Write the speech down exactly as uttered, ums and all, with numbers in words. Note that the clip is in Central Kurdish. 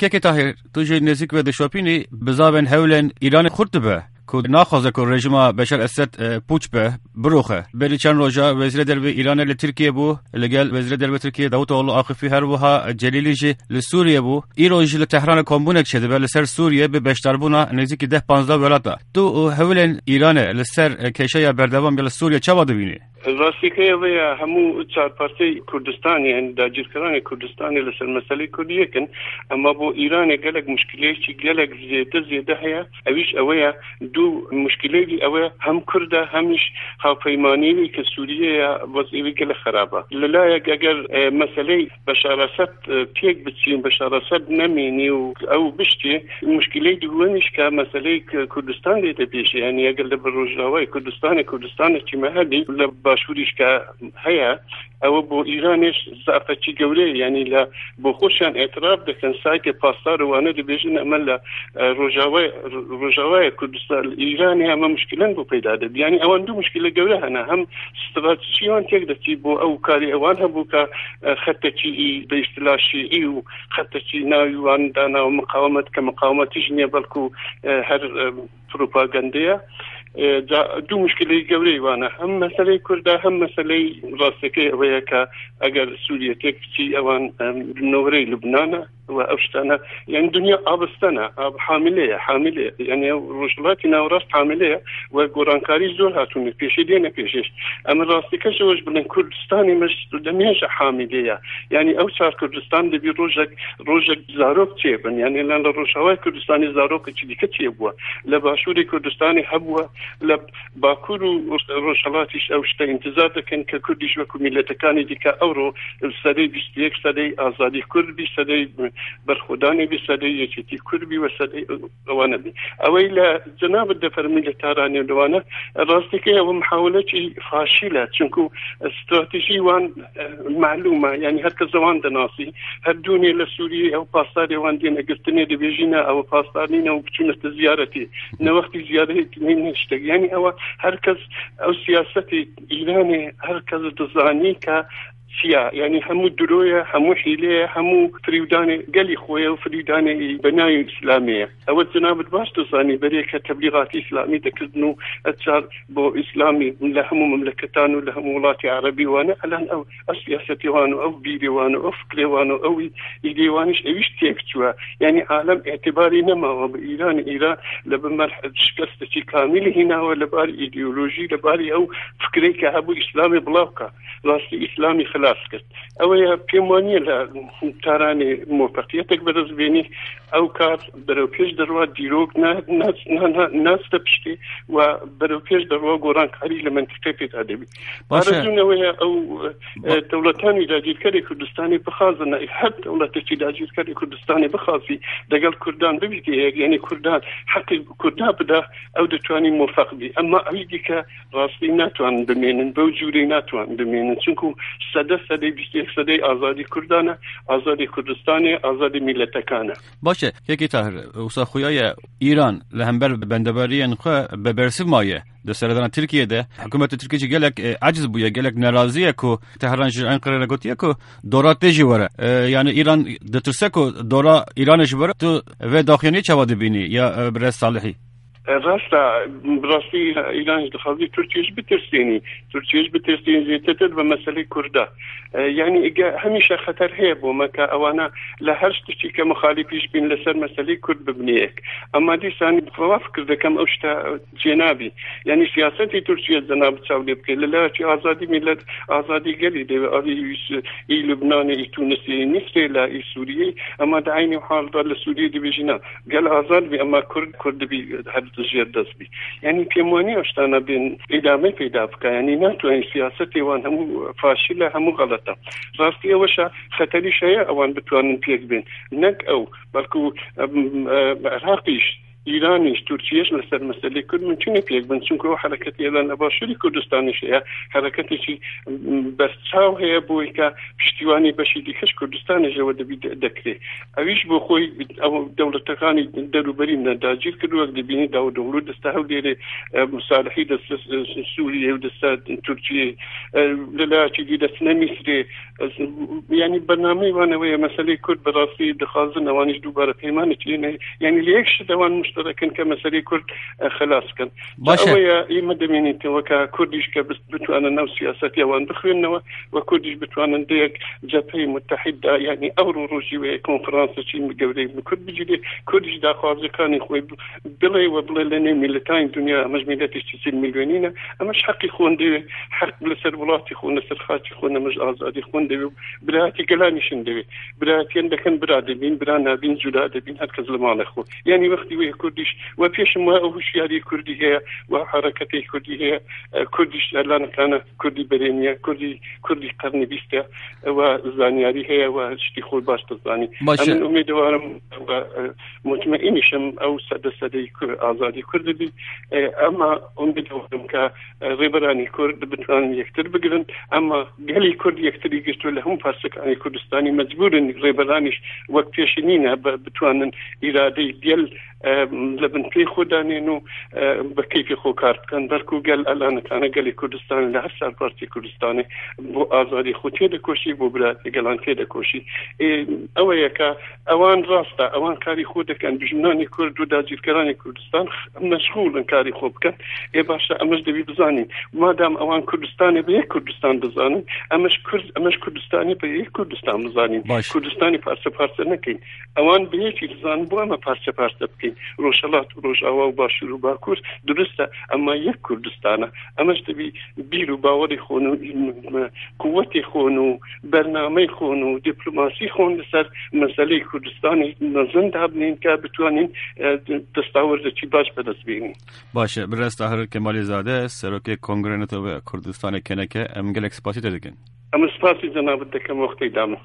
که طاهر تو جی نزیک و دشوپینی بزاون هولن ایران خورد به که ناخواسته که رژیم بشار اسد پوچ به بروخه بری چند روزا وزیر دربی ایران ل ترکیه بو لگل وزیر دربی ترکیه داوود اولو آخفی هر وها جلیلی جی لسوریه بو ایران جی لتهران کامبونک شده به لسر سوریه به بشتربونا نزدیک ده پانزده ولاتا تو هولن ایران لسر کشای بردوام گل سوریه چه واد بینی؟ راستی که ویا همو چهار پارتی کردستانی یعنی داجرکران کردستانی لسر مسئله کردیه کن اما بو ایران گلک مشکلی چی گلک زیاده زیاده هیا اویش اویا دو مشکلی دی اویا هم کرده همیش هاوپیمانی که سوریه وضعی گل خرابه للا اگر مسئله بشار اسد پیک بچین بشار اسد نمینی و او بشتی مشکلی دوانش که مسئله کردستان دیده بیشه یعنی اگر لبروجاوی کردستان کردستان چی مهدی باشوریش که هيا او بو ایرانش ضعف چی گوره یعنی لا بو خوشان اعتراف دکن سایت پاسدار وانه دی بیشن عمل روجاوی روجاوی کردستان ایرانی هم مشکلن بو پیدا ده یعنی اوان دو مشکل گوره هنه هم استراتژیان تک دتی بو او کاری اوان هم بو که خط چی به اصطلاح شیعی و خط چی ناویوان دانا و مقاومت که مقاومتش نیه بلکو هر پروپاگاندیا دو مشکلی گوری وانه هم مسئله کرده هم مسئله راستکه ویا که اگر سوریه تک چی اوان نوری لبنانه و اوشتانه یعنی دنیا آبستانه آب حامله حامله یعنی روشلاتی نوراست حامله و گورانکاری زور هاتونه پیشی دینه پیشش اما راستکه شوش بلن کردستانی مش دمیش حامله یعنی او چار کردستان دبی روزک روزک زاروک چه بن یعنی لان روشوای کردستانی زاروک چی دیگه چه بوا لباشوری کردستانی هبوا لب باکور و روشلاتیش اوشته انتظار دکن که کردیش و کمیلتکانی دیگه اورو سده بیست یک سده آزادی کرد بی سده برخودانی بی سده یکیتی کرد بی و سده اوانه بی اویل جناب الدفر ملتارانی دوانه راستی که او محاوله چی فاشله چونکو استراتیجی وان معلومه یعنی هر که زوان دناسی هر دونی لسوری او پاسداری وان دین اگرتنی دی بیجینه او پاسداری نو بچونت زیارتی نو وقتی زیارتی نشته یعنی او هر کس او سیاست ایرانی هر کس دزانی که سیا یعنی همو درویه همو حیله همو فریودان قلی خویه و فریودان بنای اسلامیه اول جناب باش دزانی برای که تبلیغات اسلامی دکردنو اتشار بو اسلامی لهمو مملکتان و لهمو ولات عربی وانا الان او سیاستی وانو او بیری وانو او فکری وانو او ایدی وانش اویش تیکتوا یعنی عالم اعتباری نما و ایران ایران لبمرح شکستشی کاملی هنا و لبار ایدئولوژی لباری او فکری که هبو اسلامی بلاوکا راستی اسلامی خلاص کرد اوه پیمانی لتارانی موفقیتک برز بینی او کار برو پیش دروا دیروگ ناس تپشتی و برو پیش دروا گوران کاری لمنطقه پیدا دبی بارزون اوه او دولتانی داجیر کردی کردستانی بخوازن هر دولتی داجیر کردی کردستانی بخوازی دقل کردان ببیدی یعنی کردان حقی کردان بده او دتوانی موفق بی اما اویدی که راستی نتوان بمینن بوجودی نتوان بمینن چونکو سده سده بیست یک سده آزادی کردانه آزادی کردستانه آزادی ملتکانه باشه یکی طاهر اوسا خویای ایران لهمبر بندباری انخوا به برسیب مایه در سردان ترکیه ده حکومت ترکیه چی گلک عجز بویه گلک نرازیه که تهران جر انقره لگوتیه که دورات تیجی وره یعنی ایران دترسه که دورا ایرانش وره تو و داخلی چه واده بینی یا برس صالحی راستا براستی ایران دخوازی ترکیهش بترسینی ترکیهش بترسینی زیتتر و مسئله کرده یعنی همیشه خطر هی بو مکا اوانا لهرش تشتی که مخالفیش بین لسر مسئله کرد ببنیک اما دیسانی بفواف کرده کم اوشتا جنابی یعنی سیاستی ترکیه جناب چاولی بکی للا چی آزادی ملت آزادی گلی ده آزادی ای لبنان ای تونسی نفته لا ای سوریه اما دا عینی حال دا لسوریه دی بیجینا گل آزاد بی اما کرد کرد بی تجیر دست بی یعنی پیمانی اشتانه بین ادامه پیدا بکه یعنی نه تو این سیاستی وان همو فاشله همو غلطه راستی اوشا خطری شایع اوان بتوانن پیک بین نک او بلکو عراقیش إيرانيش تركياش لسر مسألة كرد من شنو بيك بنشوفه حركة إيران باشري كردستانيش هي حركة شيء برتاو هي بويكا بشتواني بشي ديكش كردستان جواد بيد ذكري أويش بخوي أو دولة تقاني دولة برينا داجير كدوك دبيني داو دولة دستهو ديري مصالحي دست سوريا ودست تركيا لا تجي دستنا مصري يعني برنامج وانا ويا مسألة كرد براسي دخازن وانيش دوباره بيمان تيجي يعني ليش دوان مشتركين كمسألة كرد خلاص كان ويا يمدميني توكا كرديش كبس بتوانا نو سياسات وان دخلنا وكرديش بتوانا ديك جبهة متحدة يعني أورو روجي وكونفرنس شيء مجوري كرد بيجي كرديش دا خارج كان يخوي بلاي وبلاي لنا ملتين دنيا مجموعات تسعين مليونين أما حق يخون دي حق لسر ولاتي يخون لسر خاتي يخون مش آزاد يخون دي براتي قلاني شندي براتي عندكن برادي بين برانا بين زلاد بين هالكز لمان أخو يعني وقتي ويا كرديش وفيش ما أوش يعني كردي هي وحركتي كردي هي كرديش الآن كان كردي برينيا كردي كردي قرن بيستا وزانياري هي واشتخول باش تزاني أنا أميدوارم مطمئنشم أو سد سدي آزادي كردي أما أميدوارم كريبراني كرد بتوان يكتر بقرن أما قالي كرد يكتر يجتوا لهم فارسك عن كردستاني مجبورن ريبرانيش وقت يشنينا بتوان إرادي ديال لبن في خدانينو بكيف خو كارت كان بركو قال الآن كان قال كردستان لحسن بارتي كردستاني بو آزادي خوتي دكوشي بو براتي قالان كده كوشي أويا كا أوان راستا أوان كاري خودك كان بجناني كرد وداجير كراني كردستان مشغول كاري خوب كان إيه باشا أمش دبي بزاني ما دام أوان كردستاني بيه كردستان بزاني أمش كرد أمش كردستاني بيه كردستان بزاني كردستاني بارسة بارسة نكين أوان بيه في بزان بو أما بارسة بارسة بكين روشالات روش أوا وباشر وباكور درسته أما يك كردستانه أمش تبي بيرو باوري خونو قوتي خونو برنامج خونو دبلوماسي خون لسر مسألة كردستاني نزن دابنين كابتوانين تستاور ذي باش بدس بيني. باشه برست طاهر کمالی زاده سروک کنگره نتو کردستان کنکه ام گلک سپاسی تدکن. ام سپاسی جناب دکم وقتی دام.